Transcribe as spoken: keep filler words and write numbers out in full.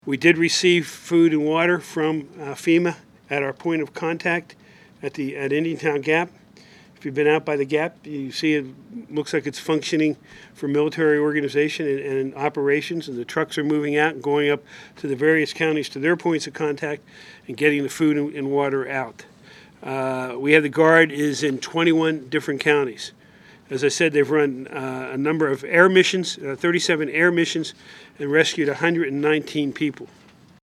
We did receive food and water from uh, FEMA at our point of contact at the at Indiantown Gap. If you've been out by the Gap, you see it looks like it's functioning for military organization and, and operations, and the trucks are moving out and going up to the various counties to their points of contact and getting the food and, and water out. Uh, we have the Guard is in twenty-one different counties. As I said, they've run uh, a number of air missions, uh, thirty-seven air missions, and rescued one hundred nineteen people.